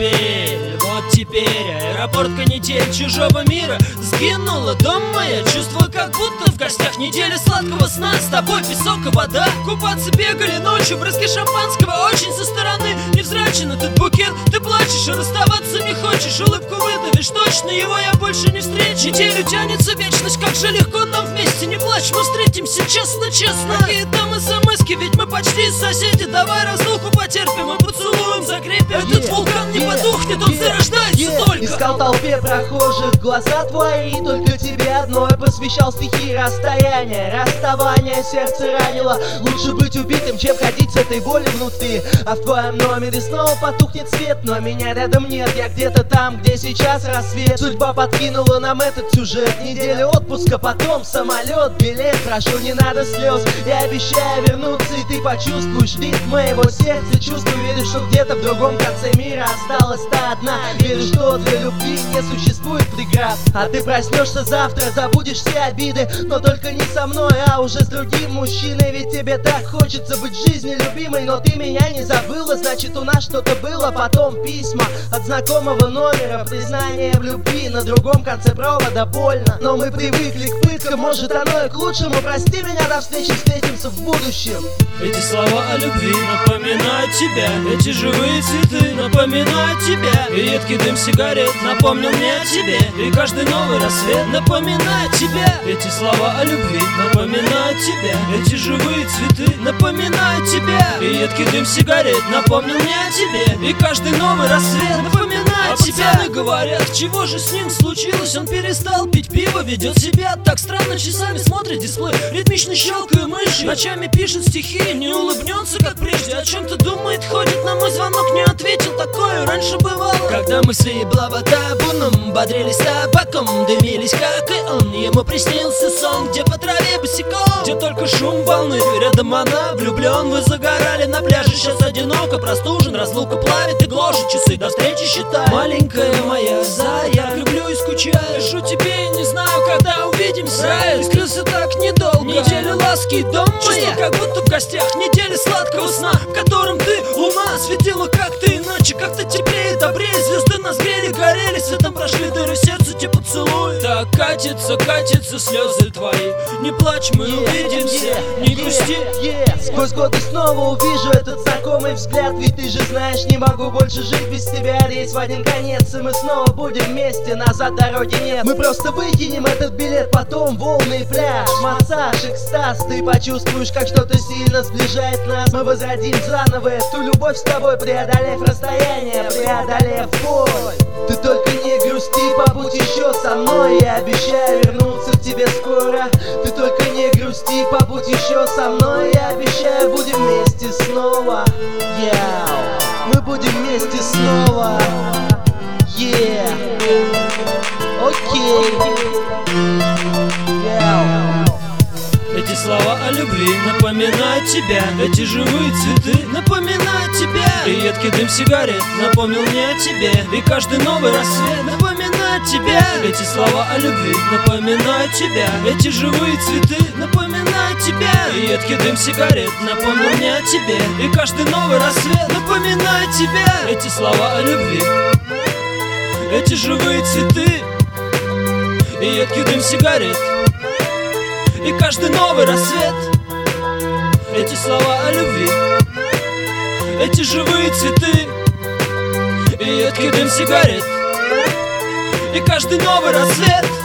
теперь аэропорт, канитель чужого мира сгинула, дом моя. Чувство, как будто в гостях недели сладкого сна. С тобой песок и вода, купаться бегали ночью, брызги шампанского очень со стороны. Невзрачен этот букет, ты плачешь и расставаться не хочешь. Улыбку выдавишь, точно его я больше не встречу. Неделю тянется вечность, как же легко нам вместе. Не плачь, мы встретимся честно-честно. Какие там смс-ки, ведь мы почти соседи. Давай разлуку потерпим и поцелуем закрепим. Этот вулкан не потухнет, он зарождается только. Искал в толпе прохожих глаза твои, только тебе одной посвящал стихи расстояния. Расставание сердце ранило. Лучше быть убитым, чем ходить с этой болью внутри. А в твоем номере снова потухнет свет, но меня рядом нет. Я где-то там, где сейчас рассвет. Судьба подкинула нам этот сюжет. Неделя отпуска, потом самолет, билет. Прошу, не надо слез, я обещаю вернуться, и ты почувствуешь ритм моего сердца. Чувствую, верю, что где-то в другом конце мира осталась та одна. Верю, что для любви не существует преград. А ты проснешься завтра, забудешь все обиды, но только не со мной, а уже с другим мужчиной. Ведь тебе так хочется быть в жизни любимой, но ты меня не забыла, значит у нас что-то было. Потом письма от знакомого номера, признание в любви на другом конце провода. Больно, но мы привыкли к пыткам, может оно и к лучшему. Прости меня, до встречи, встретимся в будущем. Эти слова о любви напоминают тебя. Эти живые цветы напоминают тебя. И едкий дым сигарет напомнил мне о тебе. И каждый новый рассвет напоминает тебя. Эти слова о любви напоминают тебя. Эти живые цветы напоминают тебя. И едкий дым сигарет напомнил мне о тебе. И каждый новый рассвет напоминает тебя. Пацаны говорят, чего же с ним случилось? Он перестал пить пиво, ведет себя так странно, часами смотрит дисплей, ритмично щелкая мышью, ночами пишет стихи, не улыбнется как прежде, о чем-то думает, ходит, на мой звонок не ответил. Такое раньше бывало, когда мы с Блаватабуном бодрились табаком, дымились как и он. Ему приснился сон, где по траве босиком, где только шум волны, рядом она, влюблен. Вы загорали на пляже, сейчас одиноко, простужен, разлука плавит и гложет часы, до встречи считай. Маленькая моя зая, люблю и скучаю, пишу тебе и не знаю, когда увидимся. Рай скрылся так недолго, неделя ласки и дом моя. Чувство, как будто в гостях недели сладкого сна, в котором ты, луна, светила как-то иначе, как-то теплее, добрее. Звезды нас грели, горели, светом прошли дыры, сердце те поцелуй. Так катятся слезы твои. Не плачь, мы увидимся, не грусти. Сквозь годы снова увижу этот знакомый взгляд. Ведь ты же знаешь, не могу больше жить без тебя. Рейс в один конец, и мы снова будем вместе. Назад дороги нет, мы просто выкинем этот билет. Потом волны и пляж, массаж, экстаз. Ты почувствуешь, как что-то сильно сближает нас. Мы возродим заново эту любовь с тобой, преодолев расстояние, преодолев боль. Ты только не грусти, побудь еще со мной. Я обещаю вернуться к тебе скоро. Ты только не грусти, побудь еще со мной. Я обещаю, будем вместе снова. Мы будем вместе снова. Окей. Эти слова о любви напоминают тебя. Эти живые цветы напоминают тебя. И едкий дым сигарет напомнил мне о тебе. И каждый новый рассвет напоминает тебя. Эти слова о любви напоминают тебя. Эти живые цветы напоминают тебя. И едкий дым сигарет напомнил мне о тебе. И каждый новый рассвет напоминает тебя. Эти слова о любви, эти живые цветы, и едкий дым сигарет, и каждый новый рассвет. Эти слова о любви, эти живые цветы, и едкий дым сигарет, и каждый новый рассвет.